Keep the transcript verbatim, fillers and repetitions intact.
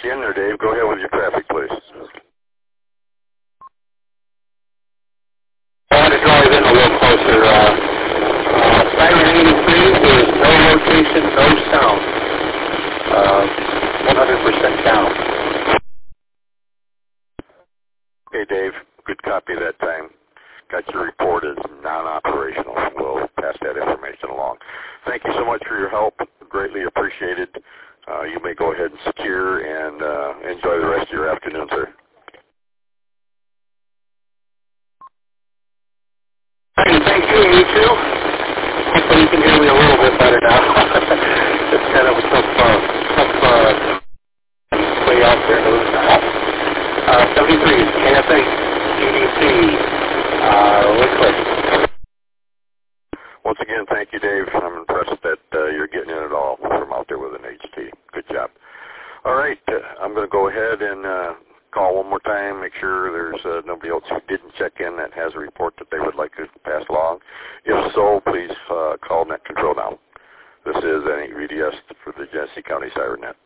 you in there, Dave. Go ahead with your traffic, please. I want to drive in a little closer. Uh, uh, Siren eighty-three is no rotation, no sound. Uh, one hundred percent down. Okay, Dave. Good copy that time. Got your report as non-operational. We'll pass that information along. Thank you so much for your help. Greatly appreciated. Uh, you may go ahead and secure and uh, enjoy the rest of your afternoon, sir. Hey, thank you, you too. Hopefully you can hear me a little bit better now. It's kind of a tough, uh, tough uh, way out there to lose that. Uh, seventy-three, K S A, E D C, uh, Liquid. Once again, thank you, Dave. I'm impressed that uh, you're getting in it all from out there with an H T. Good job. All right, uh, I'm going to go ahead and uh, call one more time, make sure there's uh, nobody else who didn't check in that has a report that they would like to pass along. If so, please uh, call Net Control now. This is N E V D S for the Genesee County Siren Net.